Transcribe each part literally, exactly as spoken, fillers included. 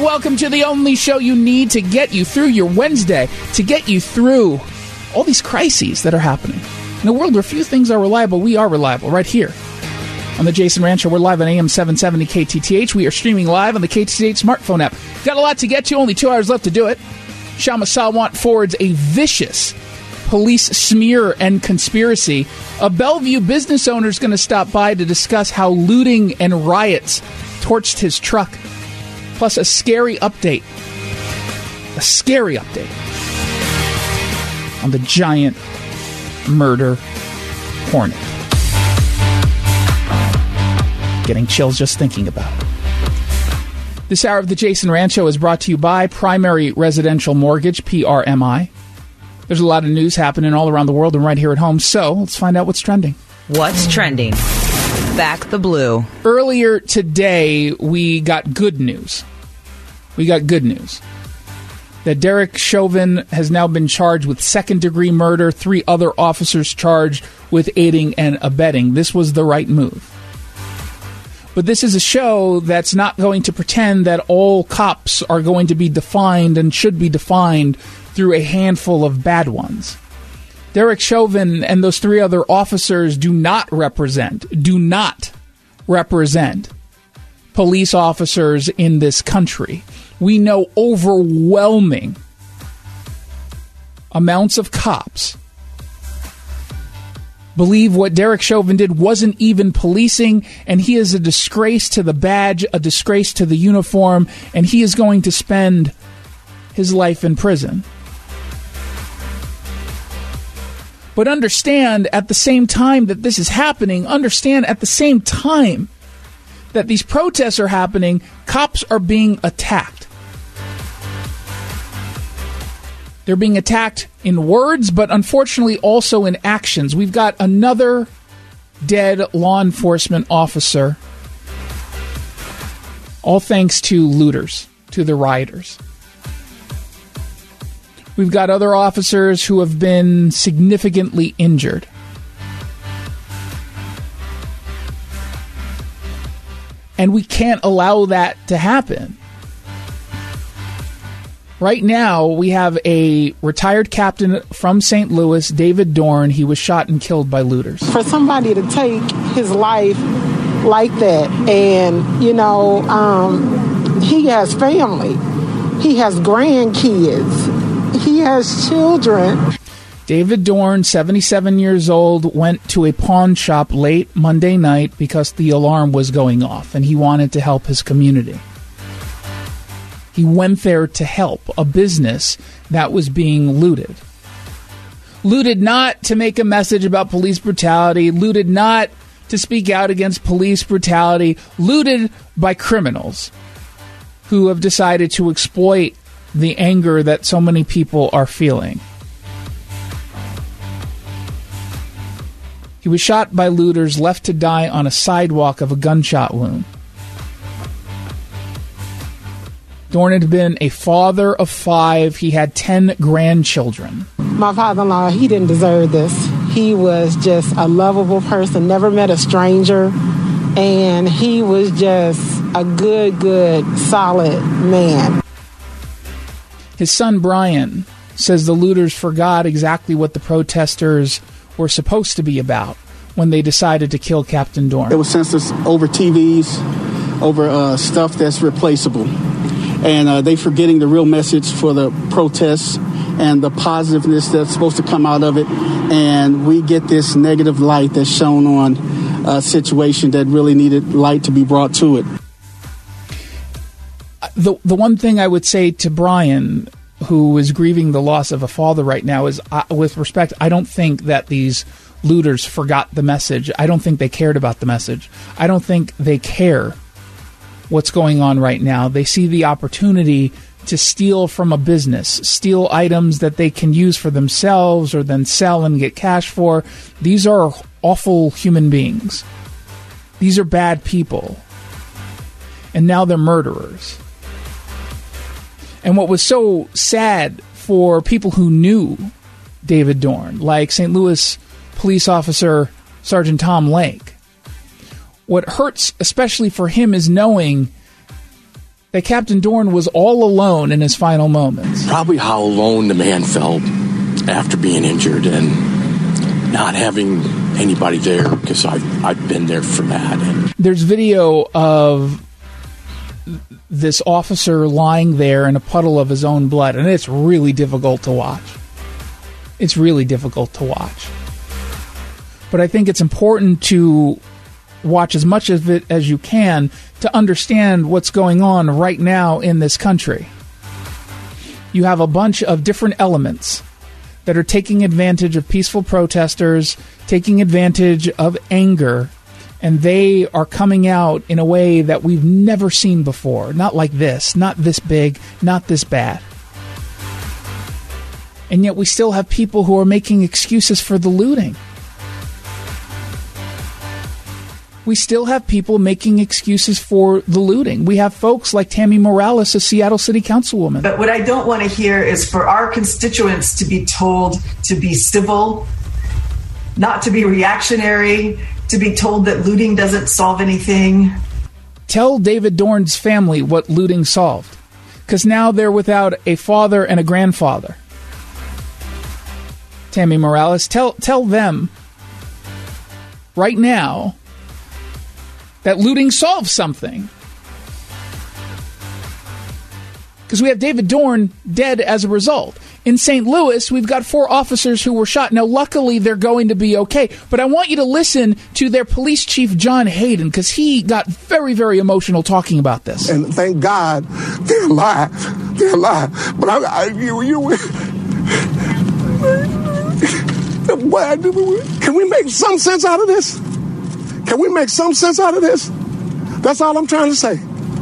welcome to the only show you need to get you through your Wednesday, to get you through all these crises that are happening. In a world where few things are reliable, we are reliable right here on the Jason Rant Show. We're live on A M seven seventy K T T H. We are streaming live on the K T T H smartphone app. Got a lot to get to, only two hours left to do it. Shama Salwant forwards a vicious police smear and conspiracy. A Bellevue business owner is going to stop by to discuss how looting and riots torched his truck. Plus a scary update. A scary update on the giant murder hornet. Getting chills just thinking about it. This hour of the Jason Rant Show is brought to you by Primary Residential Mortgage, P R M I. There's a lot of news happening all around the world and right here at home, so let's find out what's trending. What's trending? Back the blue. Earlier today, we got good news. We got good news. That Derek Chauvin has now been charged with second-degree murder, three other officers charged with aiding and abetting. This was the right move. But this is a show that's not going to pretend that all cops are going to be defined and should be defined through a handful of bad ones. Derek Chauvin and those three other officers do not represent, do not represent police officers in this country. We know overwhelming amounts of cops believe what Derek Chauvin did wasn't even policing, and he is a disgrace to the badge, a disgrace to the uniform, and he is going to spend his life in prison. But understand at the same time that this is happening, understand at the same time that these protests are happening, cops are being attacked. They're being attacked in words, but unfortunately also in actions. We've got another dead law enforcement officer, all thanks to looters, to the rioters. We've got other officers who have been significantly injured. And we can't allow that to happen. Right now, we have a retired captain from Saint Louis, David Dorn. He was shot and killed by looters. For somebody to take his life like that, and, you know, um, he has family. He has grandkids. He has children. David Dorn, seventy-seven years old, went to a pawn shop late Monday night because the alarm was going off, and he wanted to help his community. He went there to help a business that was being looted. Looted not to make a message about police brutality, looted not to speak out against police brutality, looted by criminals who have decided to exploit the anger that so many people are feeling. He was shot by looters, left to die on a sidewalk of a gunshot wound. Dorn had been a father of five. He had ten grandchildren. My father-in-law, he didn't deserve this. He was just a lovable person, never met a stranger, and he was just a good, good, solid man. His son, Brian, says the looters forgot exactly what the protesters were supposed to be about when they decided to kill Captain Dorn. It was censored over T Vs, over uh, stuff that's replaceable. And uh, they forgetting the real message for the protests and the positiveness that's supposed to come out of it. And we get this negative light that's shown on a situation that really needed light to be brought to it. The, the one thing I would say to Brian, who is grieving the loss of a father right now, is, uh, with respect, I don't think that these looters forgot the message. I don't think they cared about the message. I don't think they care what's going on right now. They see the opportunity to steal from a business, steal items that they can use for themselves or then sell and get cash for. These are awful human beings. These are bad people. And now they're murderers. And what was so sad for people who knew David Dorn, like Saint Louis police officer Sergeant Tom Lake, what hurts especially for him is knowing that Captain Dorn was all alone in his final moments. Probably how alone the man felt after being injured and not having anybody there, because I've, I've been there for that. And there's video of this officer lying there in a puddle of his own blood, and it's really difficult to watch. It's really difficult to watch. But I think it's important to watch as much of it as you can to understand what's going on right now in this country. You have a bunch of different elements that are taking advantage of peaceful protesters, taking advantage of anger, and they are coming out in a way that we've never seen before. Not like this, not this big, not this bad. And yet we still have people who are making excuses for the looting. We still have people making excuses for the looting. We have folks like Tammy Morales, a Seattle City Councilwoman. But what I don't want to hear is for our constituents to be told to be civil, not to be reactionary, to be told that looting doesn't solve anything. Tell David Dorn's family what looting solved, because now they're without a father and a grandfather. Tammy Morales, tell tell them right now that looting solves something. Because we have David Dorn dead as a result. In Saint Louis, we've got four officers who were shot. Now, luckily, they're going to be okay. But I want you to listen to their police chief, John Hayden, because he got very, very emotional talking about this. And thank God they're alive. They're alive. But I, I you, you, can we make some sense out of this? Can we make some sense out of this? That's all I'm trying to say.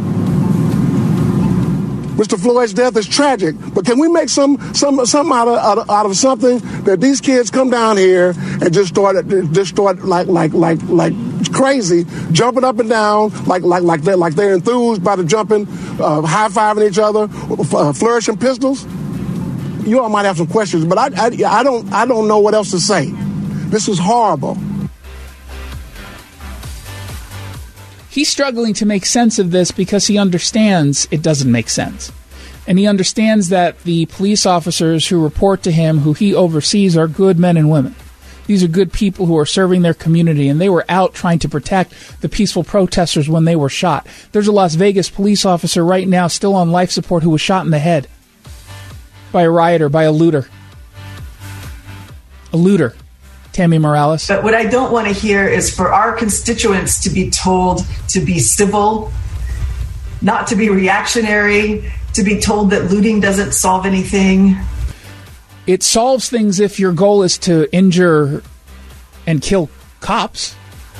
Mister Floyd's death is tragic, but can we make some some some out of, out of out of something that these kids come down here and just start just start like like like like crazy, jumping up and down like like like they're like they're enthused by the jumping, uh, high fiving each other, uh, flourishing pistols. You all might have some questions, but I, I I don't I don't know what else to say. This is horrible. He's struggling to make sense of this because he understands it doesn't make sense. And he understands that the police officers who report to him, who he oversees, are good men and women. These are good people who are serving their community, and they were out trying to protect the peaceful protesters when they were shot. There's a Las Vegas police officer right now still on life support who was shot in the head by a rioter, by a looter. A looter. Tammy Morales. But what I don't want to hear is for our constituents to be told to be civil, not to be reactionary, to be told that looting doesn't solve anything. It solves things if your goal is to injure and kill cops.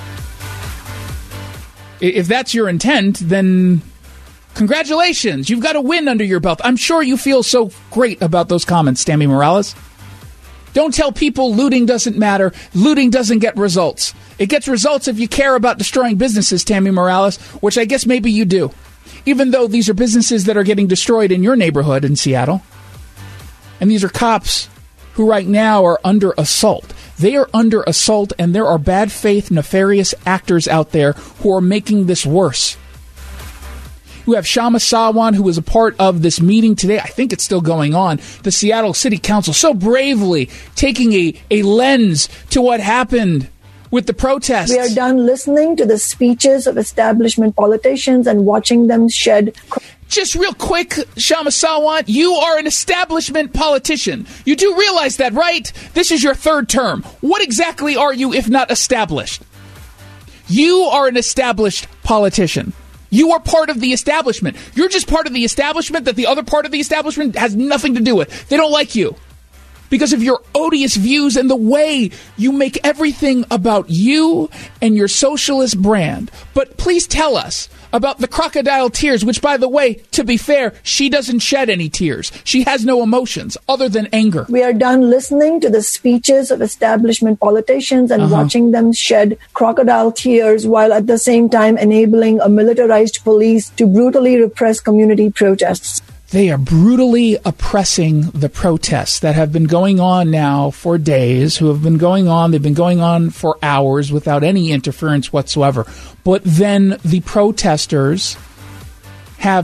If that's your intent, then congratulations. You've got a win under your belt. I'm sure you feel so great about those comments, Tammy Morales. Don't tell people looting doesn't matter. Looting doesn't get results. It gets results if you care about destroying businesses, Tammy Morales, which I guess maybe you do. Even though these are businesses that are getting destroyed in your neighborhood in Seattle. And these are cops who right now are under assault. They are under assault, and there are bad faith, nefarious actors out there who are making this worse. You have Shama Sawan, who was a part of this meeting today. I think it's still going on. The Seattle City Council so bravely taking a, a lens to what happened with the protests. We are done listening to the speeches of establishment politicians and watching them shed. Just real quick, Shama Sawan, you are an establishment politician. You do realize that, right? This is your third term. What exactly are you if not established? You are an established politician. You are part of the establishment. You're just part of the establishment that the other part of the establishment has nothing to do with. They don't like you because of your odious views and the way you make everything about you and your socialist brand. But please tell us about the crocodile tears, which, by the way, to be fair, she doesn't shed any tears. She has no emotions other than anger. We are done listening to the speeches of establishment politicians and uh-huh. watching them shed crocodile tears while at the same time enabling a militarized police to brutally repress community protests. They are brutally oppressing the protests that have been going on now for days, who have been going on. They've been going on for hours without any interference whatsoever. But then the protesters have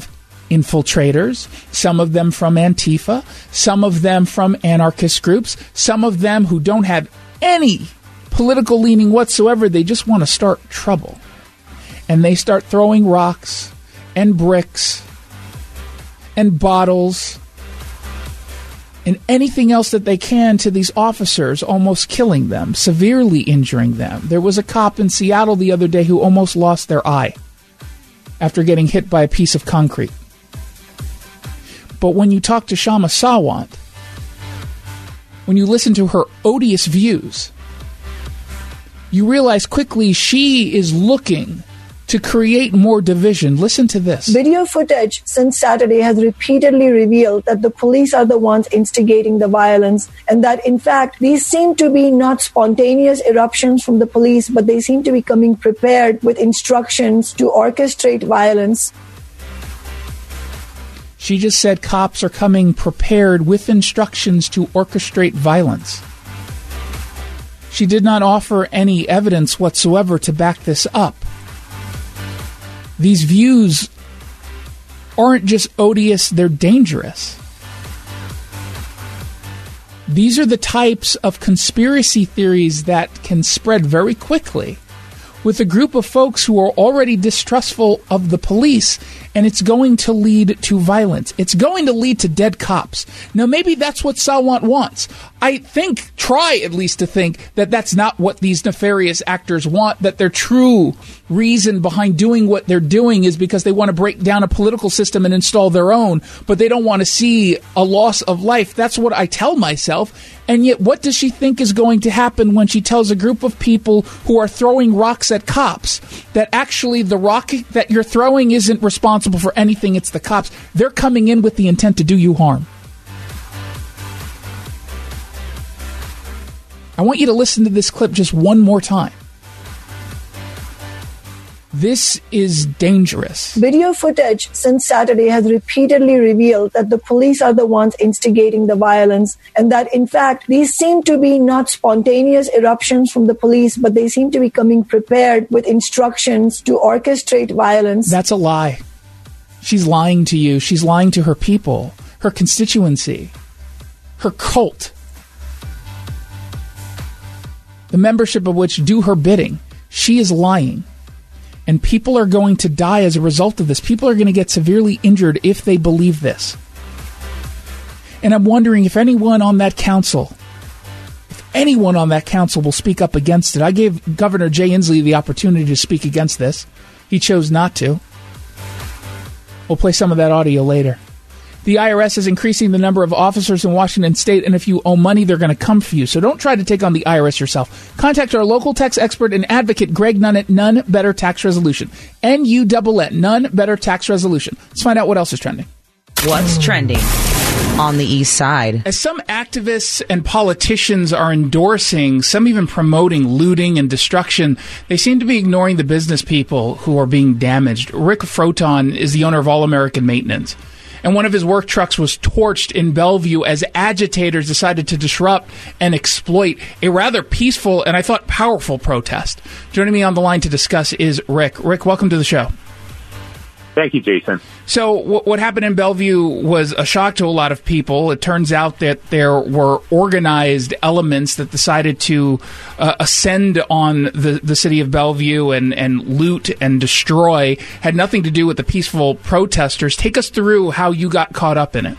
infiltrators, some of them from Antifa, some of them from anarchist groups, some of them who don't have any political leaning whatsoever. They just want to start trouble. And they start throwing rocks and bricks and bottles and anything else that they can to these officers, almost killing them, severely injuring them. There was a cop in Seattle the other day who almost lost their eye after getting hit by a piece of concrete. But when you talk to Kshama Sawant, when you listen to her odious views, you realize quickly she is looking to create more division. Listen to this. Video footage since Saturday has repeatedly revealed that the police are the ones instigating the violence, and that, in fact, these seem to be not spontaneous eruptions from the police, but they seem to be coming prepared with instructions to orchestrate violence. She just said cops are coming prepared with instructions to orchestrate violence. She did not offer any evidence whatsoever to back this up. These views aren't just odious, they're dangerous. These are the types of conspiracy theories that can spread very quickly with a group of folks who are already distrustful of the police, and it's going to lead to violence. It's going to lead to dead cops. Now, maybe that's what Sawant wants. I think, try at least to think that that's not what these nefarious actors want, that their true reason behind doing what they're doing is because they want to break down a political system and install their own, but they don't want to see a loss of life. That's what I tell myself. And yet, what does she think is going to happen when she tells a group of people who are throwing rocks at cops that actually the rock that you're throwing isn't responsible for anything, it's the cops. They're coming in with the intent to do you harm. I want you to listen to this clip just one more time. This is dangerous. Video footage since Saturday has repeatedly revealed that the police are the ones instigating the violence, and that, in fact, these seem to be not spontaneous eruptions from the police, but they seem to be coming prepared with instructions to orchestrate violence. That's a lie. She's lying to you. She's lying to her people, her constituency, her cult, the membership of which do her bidding. She is lying. And people are going to die as a result of this. People are going to get severely injured if they believe this. And I'm wondering if anyone on that council, if anyone on that council will speak up against it. I gave Governor Jay Inslee the opportunity to speak against this. He chose not to. We'll play some of that audio later. The I R S is increasing the number of officers in Washington state, and if you owe money, they're going to come for you. So don't try to take on the I R S yourself. Contact our local tax expert and advocate, Greg Nunn, at None Better Tax Resolution. N U N N, None Better Tax Resolution. Let's find out what else is trending. What's trending on the East Side? As some activists and politicians are endorsing, some even promoting looting and destruction, they seem to be ignoring the business people who are being damaged. Rick Froton is the owner of All American Maintenance, and one of his work trucks was torched in Bellevue as agitators decided to disrupt and exploit a rather peaceful and I thought powerful protest. Joining me on the line to discuss is Rick. Rick, welcome to the show. Thank you, Jason. So w- what happened in Bellevue was a shock to a lot of people. It turns out that there were organized elements that decided to uh, ascend on the, the city of Bellevue and, and loot and destroy. Had nothing to do with the peaceful protesters. Take us through how you got caught up in it.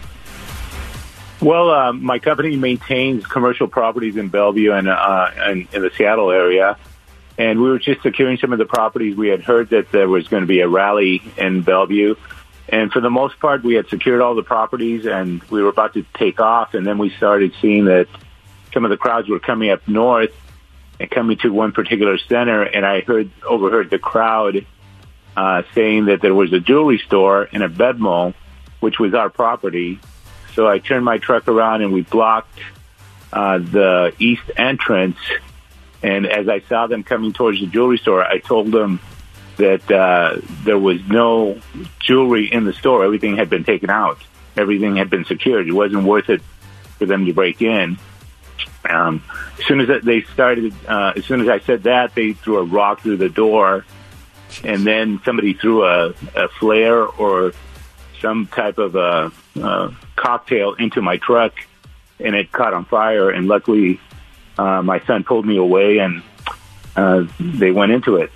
Well, uh, my company maintains commercial properties in Bellevue and, uh, and in the Seattle area. And we were just securing some of the properties. We had heard that there was going to be a rally in Bellevue. And for the most part, we had secured all the properties, and we were about to take off. And then we started seeing that some of the crowds were coming up north and coming to one particular center. And I heard overheard the crowd uh, saying that there was a jewelry store in a Bedmo, which was our property. So I turned my truck around, and we blocked uh, the east entrance. And as I saw them coming towards the jewelry store, I told them that uh, there was no jewelry in the store. Everything had been taken out. Everything had been secured. It wasn't worth it for them to break in. Um, as soon as they started, uh, as soon as I said that, they threw a rock through the door, and then somebody threw a, a flare or some type of a, a cocktail into my truck, and it caught on fire. And luckily, uh, my son pulled me away, and uh, they went into it.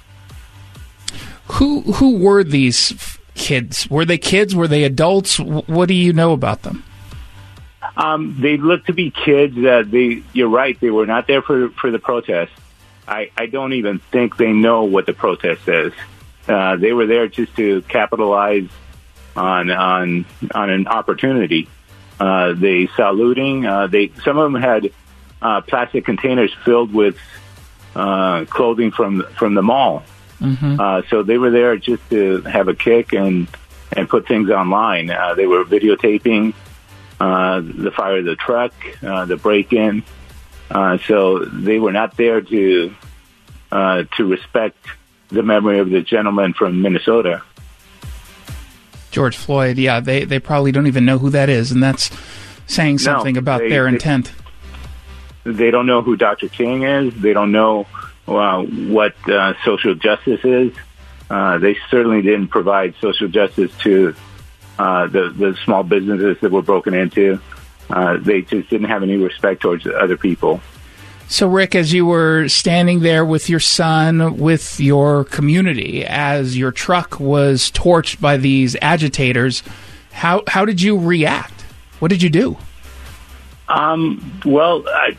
Who who were these kids? Were they kids? Were they adults? What do you know about them? Um, they looked to be kids. Uh, they, you're right. They were not there for, for the protest. I, I don't even think they know what the protest is. Uh, they were there just to capitalize on on on an opportunity. Uh, they saw looting. Uh, they some of them had uh, plastic containers filled with uh, clothing from from the mall. Mm-hmm. Uh, so they were there just to have a kick and and put things online. Uh, they were videotaping uh, the fire of the truck, uh, the break-in. Uh, so they were not there to uh, to respect the memory of the gentleman from Minnesota. George Floyd, yeah, they, they probably don't even know who that is, and that's saying something no, about they, their they, intent. They don't know who Doctor King is. They don't know uh, what uh, social justice is. Uh, they certainly didn't provide social justice to uh, the, the small businesses that were broken into. Uh, they just didn't have any respect towards other people. So, Rick, as you were standing there with your son, with your community, as your truck was torched by these agitators, how how did you react? What did you do? Um, well, I,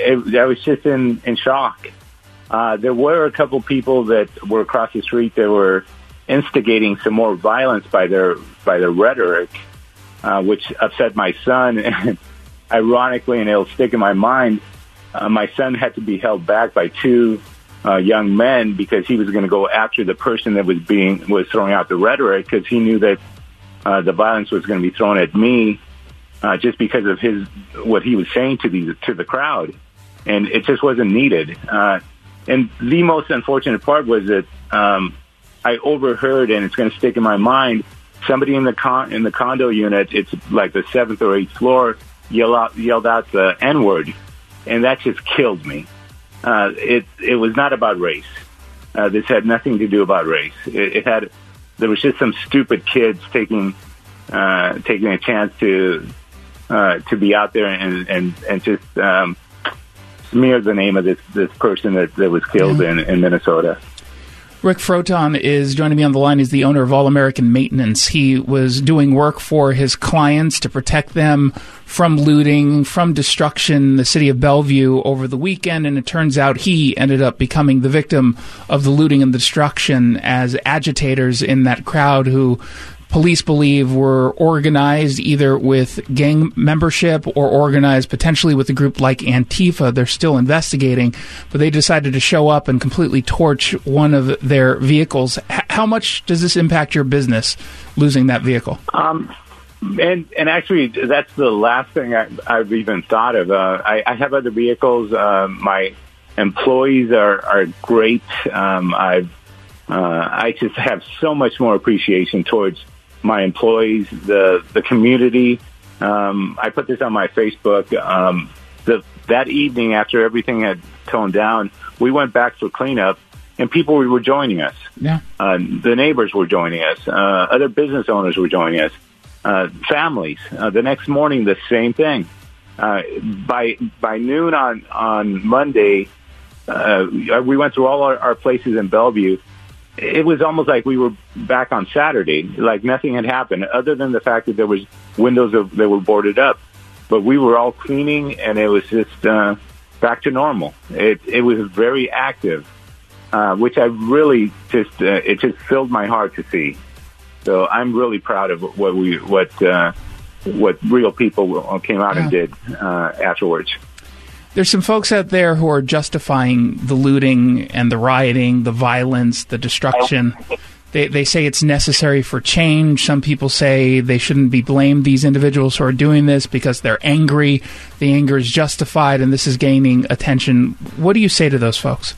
I was just in, in shock. Uh, there were a couple people that were across the street that were instigating some more violence by their by their rhetoric, uh, which upset my son. And ironically, and it'll stick in my mind, uh, my son had to be held back by two uh, young men because he was going to go after the person that was being was throwing out the rhetoric, because he knew that uh, the violence was going to be thrown at me uh, just because of his what he was saying to the to the crowd, and it just wasn't needed. Uh, and the most unfortunate part was that um, I overheard, and it's going to stick in my mind, somebody in the con- in the condo unit, it's like the seventh or eighth floor, yell out, yelled out the N-word, and that just killed me. Uh, it it was not about race. Uh, this had nothing to do about race. It, it had there was just some stupid kids taking uh, taking a chance to uh, to be out there and and and just um, smear the name of this this person that, that was killed yeah. in, in Minnesota. Rick Froton is joining me on the line. He's the owner of All American Maintenance. He was doing work for his clients to protect them from looting, from destruction in the city of Bellevue over the weekend, and it turns out he ended up becoming the victim of the looting and the destruction as agitators in that crowd who police believe were organized either with gang membership or organized potentially with a group like Antifa. They're still investigating, but they decided to show up and completely torch one of their vehicles. H- how much does this impact your business, losing that vehicle? Um, and, and actually, that's the last thing I, I've even thought of. Uh, I, I have other vehicles. Uh, my employees are, are great. Um, I've, uh, I just have so much more appreciation towards my employees, the the community. Um, I put this on my Facebook. Um, the, that evening, after everything had toned down, we went back for cleanup, and people were joining us. Yeah, uh, the neighbors were joining us. Uh, other business owners were joining us. Uh, families. Uh, the next morning, the same thing. Uh, by by noon on on Monday, uh, we went through all our, our places in Bellevue. It was almost like we were back on Saturday, like nothing had happened, other than the fact that there was windows of, that were boarded up. But we were all cleaning, and it was just uh, back to normal. It, it was very active, uh, which I really just uh, it just filled my heart to see. So I'm really proud of what we what uh, what real people came out yeah. and did uh, afterwards. There's some folks out there who are justifying the looting and the rioting, the violence, the destruction. They they say it's necessary for change. Some people say they shouldn't be blamed, these individuals who are doing this, because they're angry. The anger is justified, and this is gaining attention. What do you say to those folks?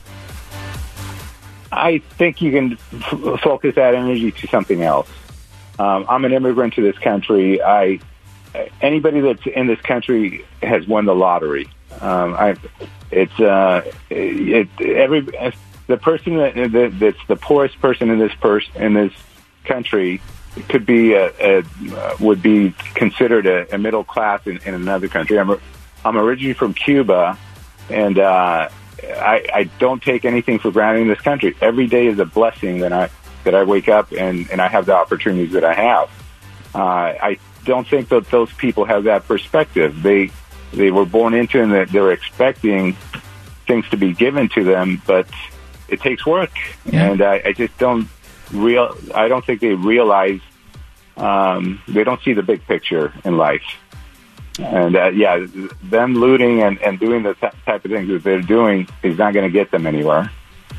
I think you can f- focus that energy to something else. Um, I'm an immigrant to this country. I anybody that's in this country has won the lottery. Um, I, it's uh, it, every the person that, that that's the poorest person in this pers- in this country could be a, a uh, would be considered a, a middle class in, in another country. I'm I'm originally from Cuba, and uh, I, I don't take anything for granted in this country. Every day is a blessing that I that I wake up and, and I have the opportunities that I have. Uh, I don't think that those people have that perspective. They they were born into it and that they're expecting things to be given to them, but it takes work, yeah. and I, I just don't real. I don't think they realize. Um, they don't see the big picture in life, and uh, yeah, them looting and, and doing the t- type of things that they're doing is not going to get them anywhere.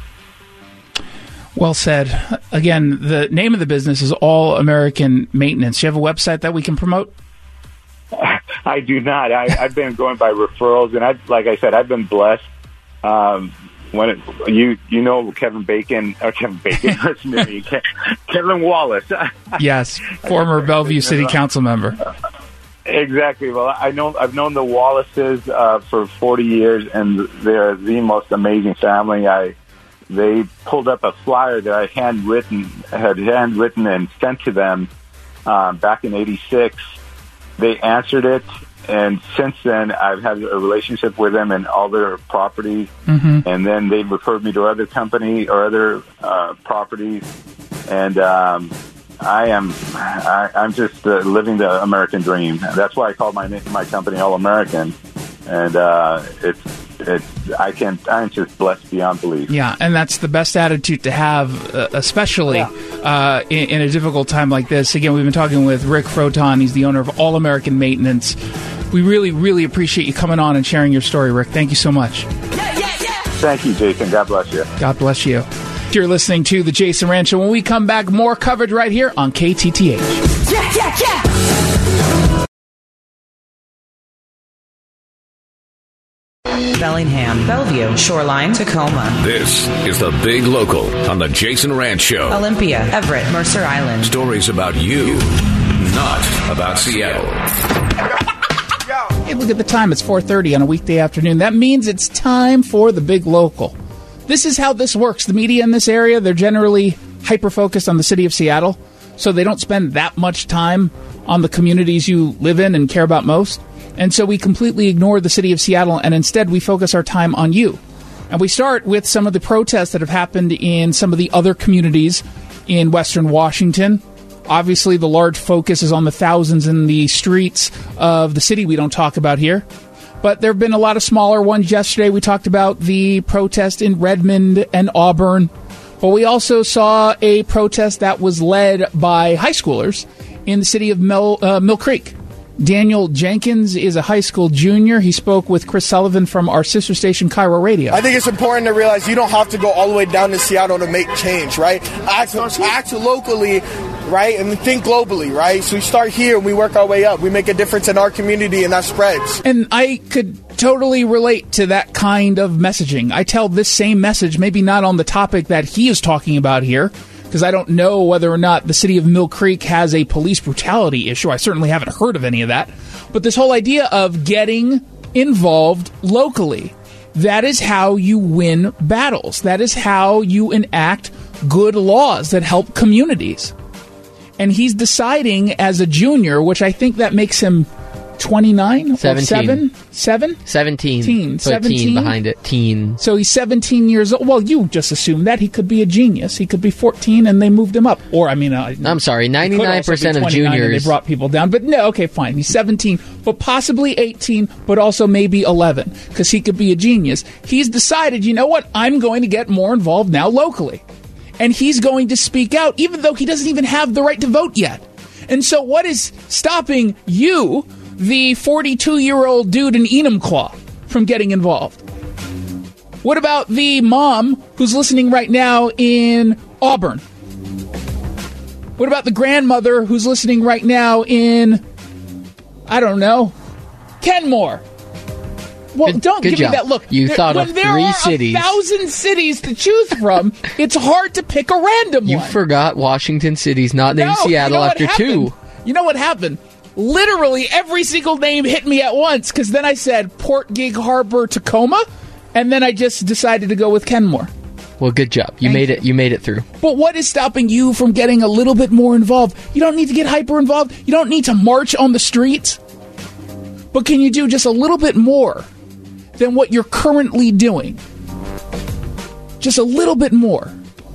Well said. Again, the name of the business is All American Maintenance. Do you have a website that we can promote? I do not. I, I've been going by referrals, and I, like I said, I've been blessed. Um, when it, you you know Kevin Bacon or Kevin Bacon, Kevin Wallace. Yes, former Bellevue City Council member. Exactly. Well, I know I've known the Wallaces uh, for forty years, and they're the most amazing family. I they pulled up a flyer that I handwritten had handwritten and sent to them um, back in eighty-six. They answered it. And since then, I've had a relationship with them and all their properties. Mm-hmm. And then they've referred me to other company or other uh, properties. And um, I am, I, I'm just uh, living the American dream. That's why I call my my company All American. And uh, it's it's I can I'm just blessed beyond belief. Yeah, and that's the best attitude to have, uh, especially yeah. uh, in, in a difficult time like this. Again, we've been talking with Rick Froton. He's the owner of All American Maintenance. We really, really appreciate you coming on and sharing your story, Rick. Thank you so much. Yeah, yeah, yeah. Thank you, Jason. God bless you. God bless you. You're listening to The Jason Rant Show. When we come back, more coverage right here on K T T H. Yeah, yeah, yeah. Bellingham, Bellevue, Shoreline, Tacoma. This is the Big Local on The Jason Rant Show. Olympia, Everett, Mercer Island. Stories about you, not about Seattle. Hey, look at the time. It's four thirty on a weekday afternoon. That means it's time for the Big Local. This is how this works. The media in this area, they're generally hyper-focused on the city of Seattle, so they don't spend that much time on the communities you live in and care about most. And so we completely ignore the city of Seattle, and instead we focus our time on you. And we start with some of the protests that have happened in some of the other communities in Western Washington. Obviously, the large focus is on the thousands in the streets of the city we don't talk about here. But there have been a lot of smaller ones. Yesterday, we talked about the protest in Redmond and Auburn. But we also saw a protest that was led by high schoolers in the city of Mill, uh, Mill Creek. Daniel Jenkins is a high school junior. He spoke with Chris Sullivan from our sister station, Cairo Radio. I think it's important to realize you don't have to go all the way down to Seattle to make change, right? Act, act locally, right, and think globally, right? So we start here and we work our way up. We make a difference in our community, and that spreads. And I could totally relate to that kind of messaging. I tell this same message, maybe not on the topic that he is talking about here, because I don't know whether or not the city of Mill Creek has a police brutality issue. I certainly haven't heard of any of that. But this whole idea of getting involved locally, that is how you win battles. That is how you enact good laws that help communities. And he's deciding as a junior, which I think that makes him twenty-nine? seventeen. Seven? Seven? seventeen. Teen. Put seventeen? teen behind it. Teen. So he's seventeen years old. Well, you just assumed that. He could be a genius. He could be fourteen and they moved him up. Or, I mean... Uh, I'm sorry, ninety-nine percent of juniors... They brought people down. But no, okay, fine. He's seventeen, but possibly eighteen, but also maybe eleven, because he could be a genius. He's decided, you know what? I'm going to get more involved now locally. And he's going to speak out, even though he doesn't even have the right to vote yet. And so what is stopping you... the forty-two-year-old dude in Enumclaw from getting involved? What about the mom who's listening right now in Auburn? What about the grandmother who's listening right now in, I don't know, Kenmore? Well, good, don't good give job. me that look. You there, thought when of there three are cities. a thousand cities to choose from, it's hard to pick a random you one. You forgot Washington City's not named no, Seattle you know after two. You know what happened? Literally every single name hit me at once, because then I said Port Gig Harbor, Tacoma, and then I just decided to go with Kenmore. Well, good job. You Thank made you. it. You made it through. But what is stopping you from getting a little bit more involved? You don't need to get hyper involved. You don't need to march on the streets. But can you do just a little bit more than what you're currently doing? Just a little bit more.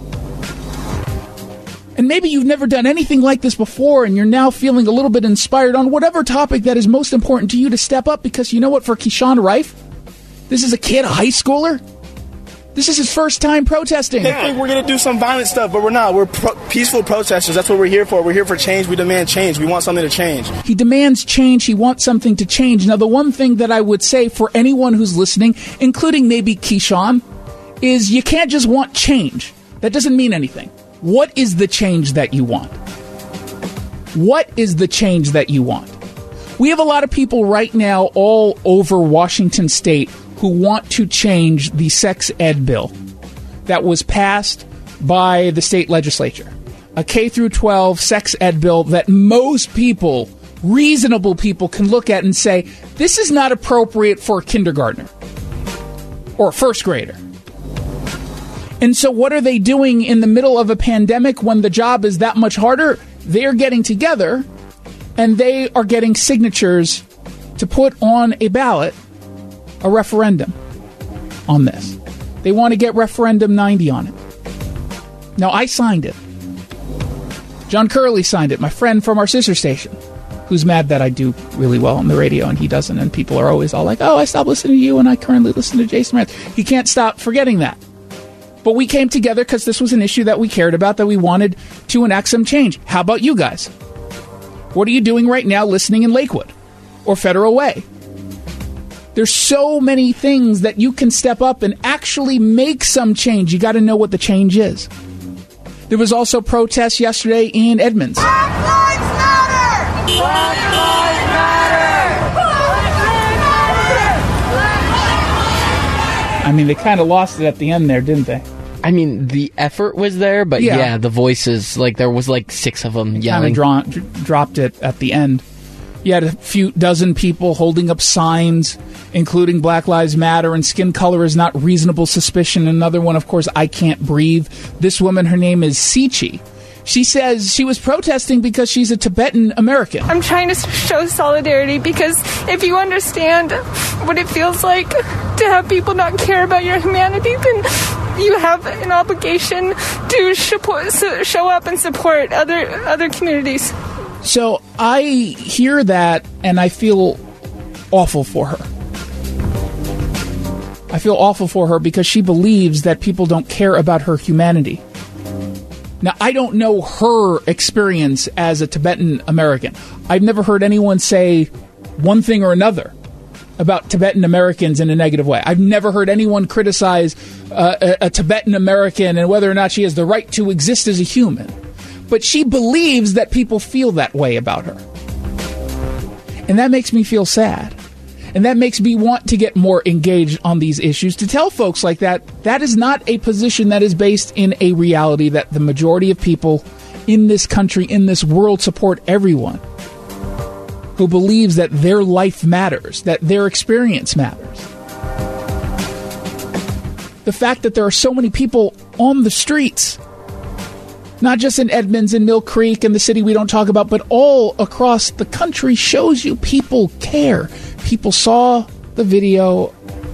And maybe you've never done anything like this before and you're now feeling a little bit inspired on whatever topic that is most important to you to step up, because you know what, for Keyshawn Rife, this is a kid, a high schooler. This is his first time protesting. They think we're going to do some violent stuff, but we're not. We're pro- peaceful protesters. That's what we're here for. We're here for change. We demand change. We want something to change. He demands change. He wants something to change. Now, the one thing that I would say for anyone who's listening, including maybe Keyshawn, is you can't just want change. That doesn't mean anything. What is the change that you want? What is the change that you want? We have a lot of people right now all over Washington State who want to change the sex ed bill that was passed by the state legislature. A K through twelve sex ed bill that most people, reasonable people, can look at and say, this is not appropriate for a kindergartner or a first grader. And so what are they doing in the middle of a pandemic when the job is that much harder? They're getting together and they are getting signatures to put on a ballot a referendum on this. They want to get referendum ninety on it. Now, I signed it. John Curley signed it, my friend from our sister station, who's mad that I do really well on the radio and he doesn't, and people are always all like, oh, I stopped listening to you and I currently listen to Jason Mraz. He can't stop forgetting that. But we came together because this was an issue that we cared about, that we wanted to enact some change. How about you guys? What are you doing right now listening in Lakewood or Federal Way? There's so many things that you can step up and actually make some change. You got to know what the change is. There was also protests yesterday in Edmonds. Black Lives Matter! Black Lives Matter! Black Lives Matter! I mean, they kind of lost it at the end there, didn't they? I mean, the effort was there, but Yeah. yeah, the voices, like, there was like six of them Kind yelling. of dra- dr- dropped it at the end. You had a few dozen people holding up signs, including Black Lives Matter and skin color is not reasonable suspicion. Another one, of course, I can't breathe. This woman, her name is Sichi. She says she was protesting because she's a Tibetan American. I'm trying to show solidarity because if you understand what it feels like to have people not care about your humanity, then you have an obligation to show up and support other other communities. So I hear that and I feel awful for her. I feel awful for her because she believes that people don't care about her humanity. Now, I don't know her experience as a Tibetan American. I've never heard anyone say one thing or another about Tibetan Americans in a negative way. I've never heard anyone criticize uh, a, a Tibetan American and whether or not she has the right to exist as a human. But she believes that people feel that way about her. And that makes me feel sad. And that makes me want to get more engaged on these issues, to tell folks like that, that is not a position that is based in a reality that the majority of people in this country, in this world, support everyone who believes that their life matters, that their experience matters. The fact that there are so many people on the streets, not just in Edmonds and Mill Creek and the city we don't talk about, but all across the country, shows you people care. People saw the video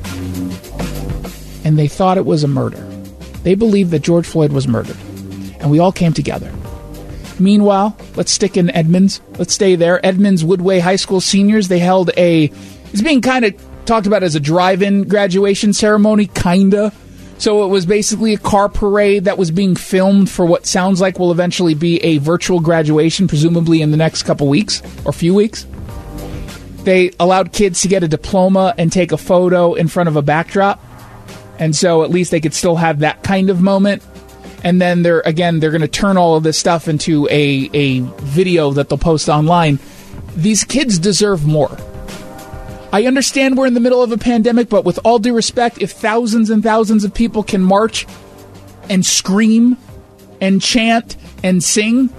and they thought it was a murder. They believed that George Floyd was murdered. And we all came together. Meanwhile, let's stick in Edmonds. Let's stay there. Edmonds Woodway High School seniors, they held a, it's being kind of talked about as a drive-in graduation ceremony, kinda. So it was basically a car parade that was being filmed for what sounds like will eventually be a virtual graduation, presumably in the next couple weeks or few weeks. They allowed kids to get a diploma and take a photo in front of a backdrop. And so at least they could still have that kind of moment. And then they're, again, they're going to turn all of this stuff into a, a video that they'll post online. These kids deserve more. I understand we're in the middle of a pandemic, but with all due respect, if thousands and thousands of people can march and scream and chant and sing,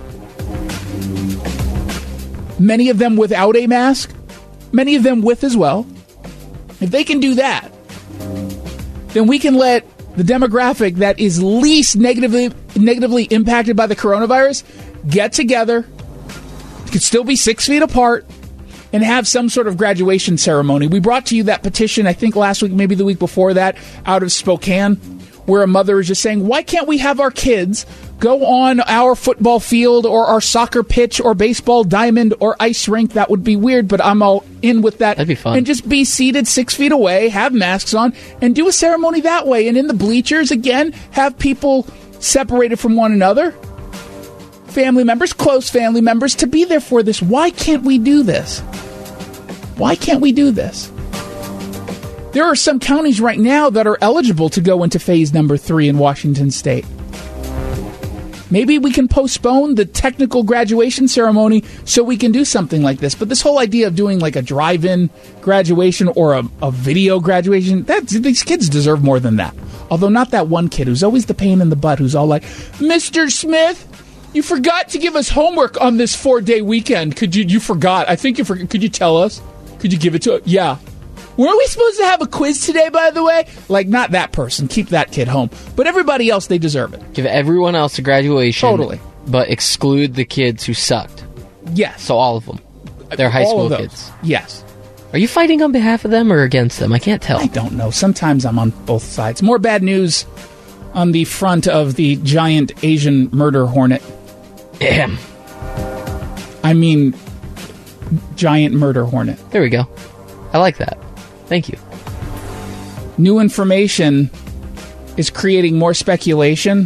many of them without a mask, many of them with as well, if they can do that, then we can let the demographic that is least negatively negatively impacted by the coronavirus, get together, could still be six feet apart, and have some sort of graduation ceremony. We brought to you that petition, I think last week, maybe the week before that, out of Spokane, where a mother is just saying, why can't we have our kids go on our football field or our soccer pitch or baseball diamond or ice rink? That would be weird, but I'm all in with that. That'd be fun. And just be seated six feet away, have masks on, and do a ceremony that way. And in the bleachers, again, have people separated from one another. Family members, close family members, to be there for this. Why can't we do this? Why can't we do this? There are some counties right now that are eligible to go into phase number three in Washington State. Maybe we can postpone the technical graduation ceremony so we can do something like this. But this whole idea of doing like a drive-in graduation or a, a video graduation, that, these kids deserve more than that. Although not that one kid who's always the pain in the butt, who's all like, Mister Smith, you forgot to give us homework on this four-day weekend. Could you, you forgot. I think you forgot. Could you tell us? Could you give it to us? Yeah. Weren't we supposed to have a quiz today, by the way? Like, not that person. Keep that kid home. But everybody else, they deserve it. Give everyone else a graduation. Totally. But exclude the kids who sucked. Yes. So all of them. They're high All school of those. kids. Yes. Are you fighting on behalf of them or against them? I can't tell. I don't know. Sometimes I'm on both sides. More bad news on the front of the giant Asian murder hornet. Damn. I mean, giant murder hornet. There we go. I like that. Thank you. New information is creating more speculation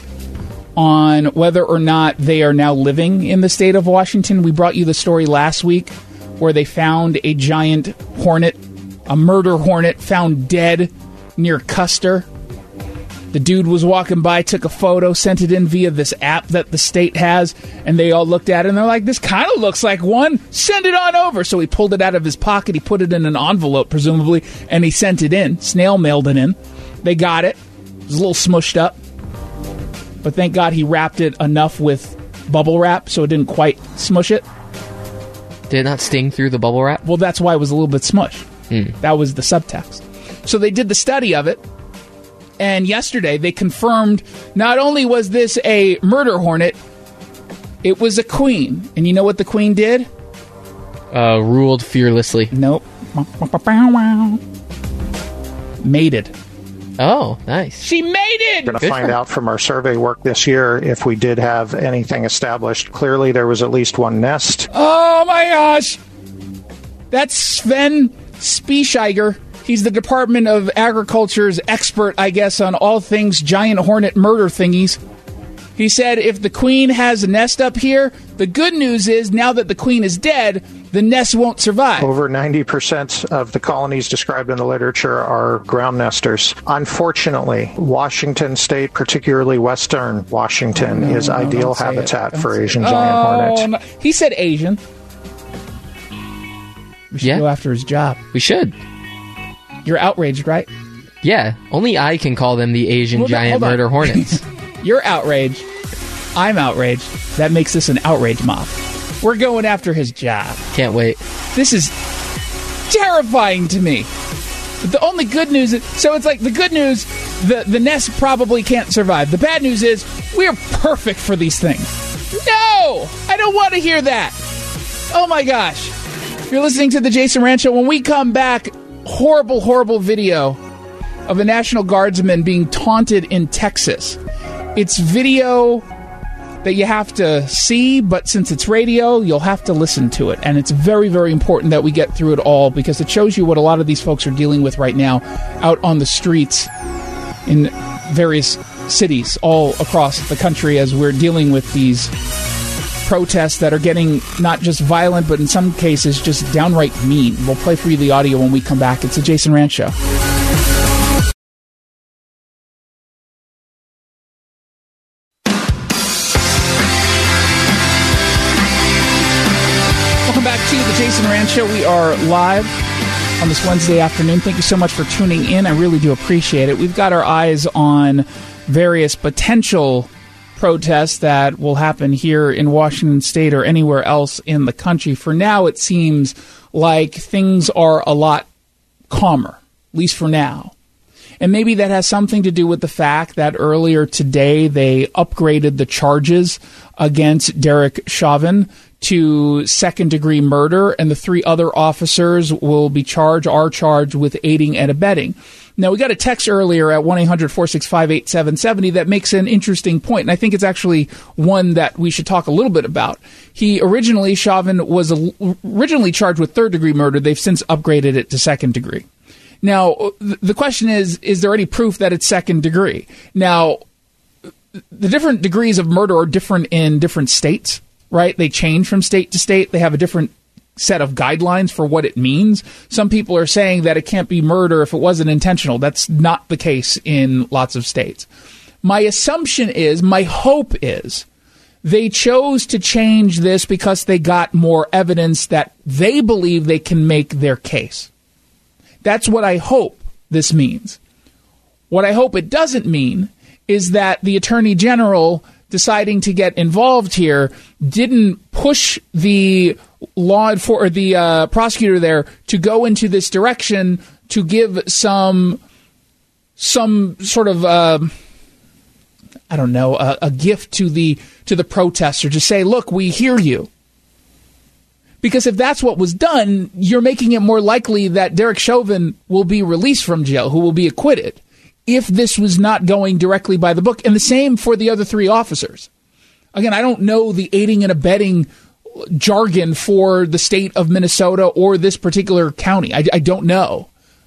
on whether or not they are now living in the state of Washington. We brought you the story last week where they found a giant hornet, a murder hornet, found dead near Custer. The dude was walking by, took a photo, sent it in via this app that the state has, and they all looked at it, and they're like, this kind of looks like one. Send it on over. So he pulled it out of his pocket. He put it in an envelope, presumably, and he sent it in. Snail mailed it in. They got it. It was a little smushed up. But thank God he wrapped it enough with bubble wrap so it didn't quite smush it. Did it not sting through the bubble wrap? Well, that's why it was a little bit smushed. Hmm. That was the subtext. So they did the study of it. And yesterday, they confirmed not only was this a murder hornet, it was a queen. And you know what the queen did? Uh, ruled fearlessly. Nope. Mated. Oh, nice. She mated! We're going to find out from our survey work this year if we did have anything established. Clearly, there was at least one nest. Oh, my gosh! That's Sven Spiesheiger. He's the Department of Agriculture's expert, I guess, on all things giant hornet murder thingies. He said if the queen has a nest up here, the good news is now that the queen is dead, the nest won't survive. Over ninety percent of the colonies described in the literature are ground nesters. Unfortunately, Washington State, particularly Western Washington, no, is no, ideal habitat for Asian giant oh, hornet. No. He said Asian. We should yeah. go after his job. We should. You're outraged, right? Yeah, only I can call them the Asian Hold giant on, murder hornets. You're outraged. I'm outraged. That makes this an outrage mob. We're going after his job. Can't wait. This is terrifying to me. The only good news is... So it's like the good news, the, the nest probably can't survive. The bad news is we're perfect for these things. No! I don't want to hear that. Oh my gosh. You're listening to the Jason Rand Show. When we come back... Horrible, horrible video of a National Guardsman being taunted in Texas. It's video that you have to see, but since it's radio, you'll have to listen to it. And it's very, very important that we get through it all because it shows you what a lot of these folks are dealing with right now out on the streets in various cities all across the country as we're dealing with these protests that are getting not just violent, but in some cases just downright mean. We'll play for you the audio when we come back. It's the Jason Rand Show. Welcome back to the Jason Rand Show. We are live on this Wednesday afternoon. Thank you so much for tuning in. I really do appreciate it. We've got our eyes on various potential protests that will happen here in Washington State or anywhere else in the country. For now, it seems like things are a lot calmer, at least for now. And maybe that has something to do with the fact that earlier today they upgraded the charges against Derek Chauvin to second-degree murder, and the three other officers will be charged, are charged with aiding and abetting. Now, we got a text earlier at one eight hundred four six five eight seven seven zero that makes an interesting point, and I think it's actually one that we should talk a little bit about. He originally, Chauvin, was originally charged with third-degree murder. They've since upgraded it to second-degree. Now, the question is, is there any proof that it's second-degree? Now, the different degrees of murder are different in different states, right? They change from state to state. They have a different set of guidelines for what it means. Some people are saying that it can't be murder if it wasn't intentional. That's not the case in lots of states. My assumption is, my hope is, they chose to change this because they got more evidence that they believe they can make their case. That's what I hope this means. What I hope it doesn't mean is that the Attorney General deciding to get involved here didn't push the law enfor- or the uh, prosecutor there to go into this direction to give some some sort of uh, I don't know a, a gift to the to the protester to say, look, we hear you. Because if that's what was done, you're making it more likely that Derek Chauvin will be released from jail, who will be acquitted, if this was not going directly by the book. And the same for the other three officers. Again, I don't know the aiding and abetting jargon for the state of Minnesota or this particular county. I, I don't know.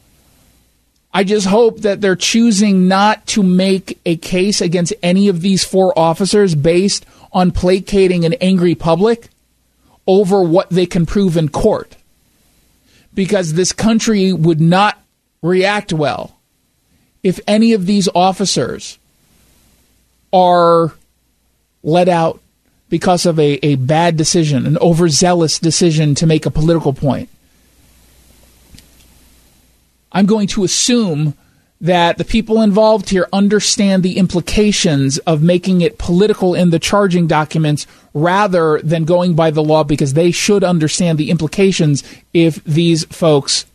I just hope that they're choosing not to make a case against any of these four officers based on placating an angry public over what they can prove in court. Because this country would not react well if any of these officers are let out because of a, a bad decision, an overzealous decision to make a political point. I'm going to assume that the people involved here understand the implications of making it political in the charging documents rather than going by the law, because they should understand the implications if these folks,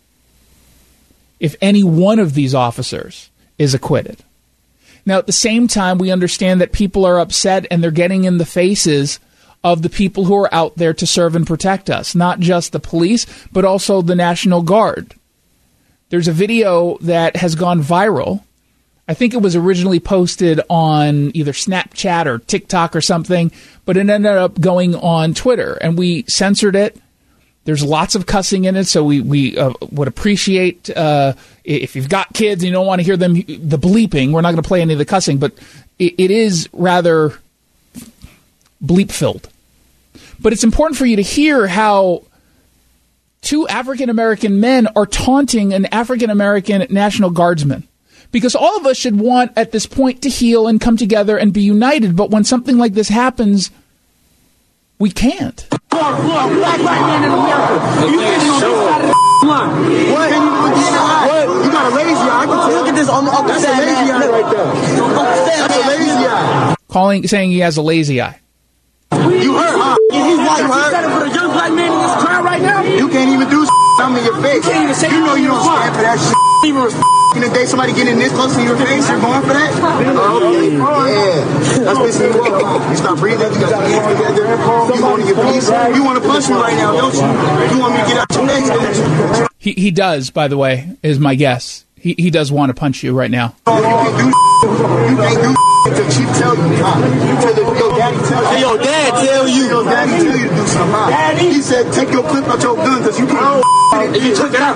if any one of these officers is acquitted. Now, at the same time, we understand that people are upset and they're getting in the faces of the people who are out there to serve and protect us, not just the police, but also the National Guard. There's a video that has gone viral. I think it was originally posted on either Snapchat or TikTok or something, but it ended up going on Twitter, and we censored it. There's lots of cussing in it, so we, we uh, would appreciate, uh, if you've got kids and you don't want to hear them, the bleeping, we're not going to play any of the cussing, but it, it is rather bleep-filled. But it's important for you to hear how two African-American men are taunting an African-American National Guardsman. Because all of us should want, at this point, to heal and come together and be united. But when something like this happens, we can't. Black man in America. You can't even on this side of the line. What? What? You got a lazy eye. I can tell. Look at this on the other side. That's a lazy eye right there. That's a lazy eye. Calling, saying he has a lazy eye. You heard, huh? He's white, right? You put a young black man in this crowd right now? You can't even do something in your face. You, you know you don't stand for that shit. Even in the day somebody getting this close to your face, you're going for that? Oh, okay. Yeah. That's basically what you stop breathing, you got your hands together, you want to get peace. You want to punch me right now, don't you? You want me to get out your neck, don't you? He, he does, by the way, is my guess. He, he does want to punch you right now. Oh, you can do you can't do until Chief tell you. Until your daddy tell you. Hey, your dad tell you. Your daddy tell you to do something. Daddy. He said, take your clip out your gun because you can't. And you took it out.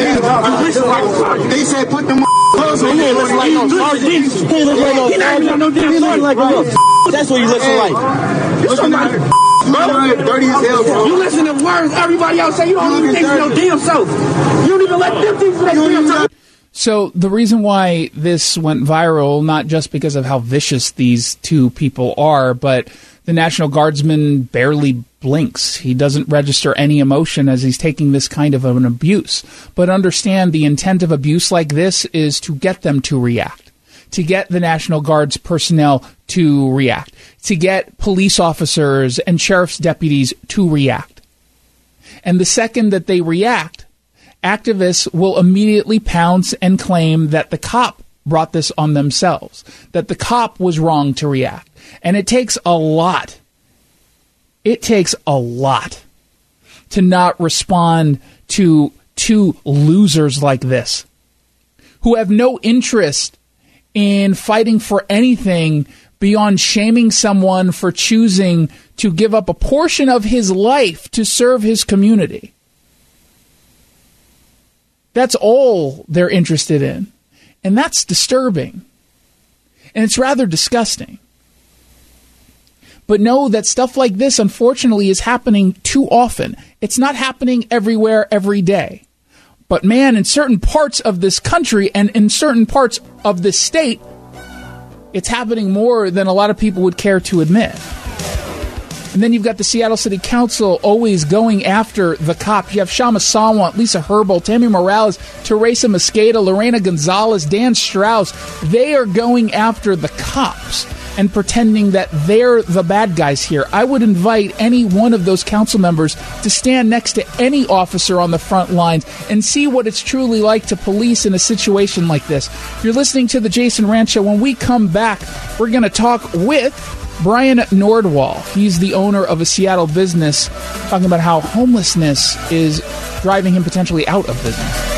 They said, put them clothes on. He ain't looking like no sergeant. He ain't looking like no sergeant. He ain't like no. That's what you looking like. Looking like bro. Dirty as hell, bro. You listen to words everybody else say. You don't even think for your damn self. You don't even let them think for their damn self. So the reason why this went viral, not just because of how vicious these two people are, but the National Guardsman barely blinks. He doesn't register any emotion as he's taking this kind of an abuse. But understand, the intent of abuse like this is to get them to react, to get the National Guard's personnel to react, to get police officers and sheriff's deputies to react. And the second that they react, activists will immediately pounce and claim that the cop brought this on themselves, that the cop was wrong to react. And it takes a lot. It takes a lot to not respond to two losers like this, who have no interest in fighting for anything beyond shaming someone for choosing to give up a portion of his life to serve his community. That's all they're interested in. And that's disturbing. And it's rather disgusting. But know that stuff like this, unfortunately, is happening too often. It's not happening everywhere, every day. But man, in certain parts of this country and in certain parts of this state, it's happening more than a lot of people would care to admit. And then you've got the Seattle City Council always going after the cops. You have Shama Sawant, Lisa Herbal, Tammy Morales, Teresa Mosqueda, Lorena Gonzalez, Dan Strauss. They are going after the cops and pretending that they're the bad guys here. I would invite any one of those council members to stand next to any officer on the front lines and see what it's truly like to police in a situation like this. You're listening to The Jason Rantz Show. When we come back, we're going to talk with Brian Nordwall. He's the owner of a Seattle business, talking about how homelessness is driving him potentially out of business.